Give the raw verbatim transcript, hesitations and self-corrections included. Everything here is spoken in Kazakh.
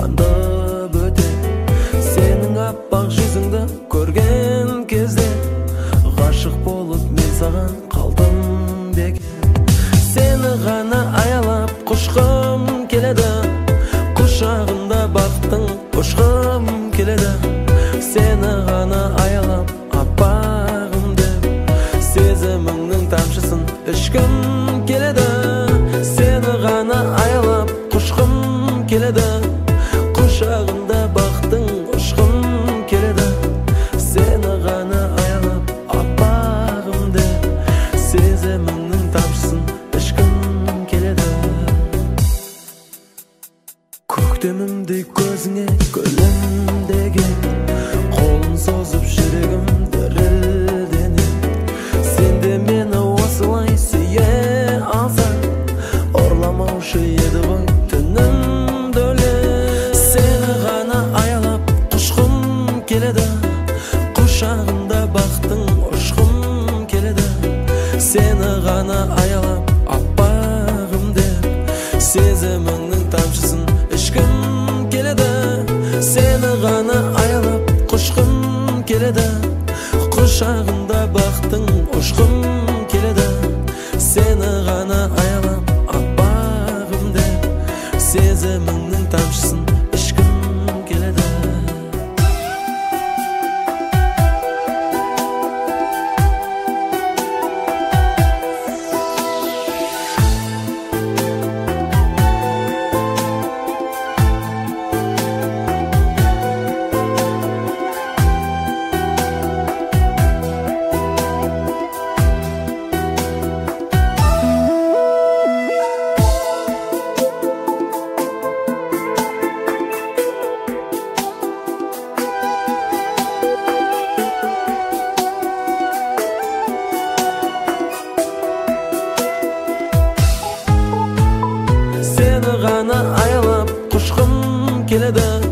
андап өте. Сенің аппақ жүзіңді көрген кезде ғашық болып мен саған қалдым бекер. Сені ғана аялап құшқым келеді, құшағында бақыттың ұшқым келеді. Сені ғана аялап аппағым деп, сезіміңнің тамшысын ішкім келеді. Сені ғана аялап құшқым келеді, құшағында бақыттың ұшқым келеді. Сені ғана аялап аппағым деп, сезіміңнің тамшысын ішкім келеді. Көктемімдей көзіңе күлімдеген, қолын созып жүрегім дірілденеді. Сен де мені осылай сүйе алсаң, орламаушы еді ғой түнім дөрле. Сені ғана аялап құшқым келеді, құшағында бақыттың ұшқым келеді. Сені ғана аялап аппағым деп, сезіміңнің тамшысын ішкім келеді. Сені ғана аялап құшқым келеді, құшағында бақыттың ұшқым келеді. Сені ғана аялап аппағым деп, сезіміңнің тамшысын ішкім келеді. Сені ғана аялап құшқым келеді,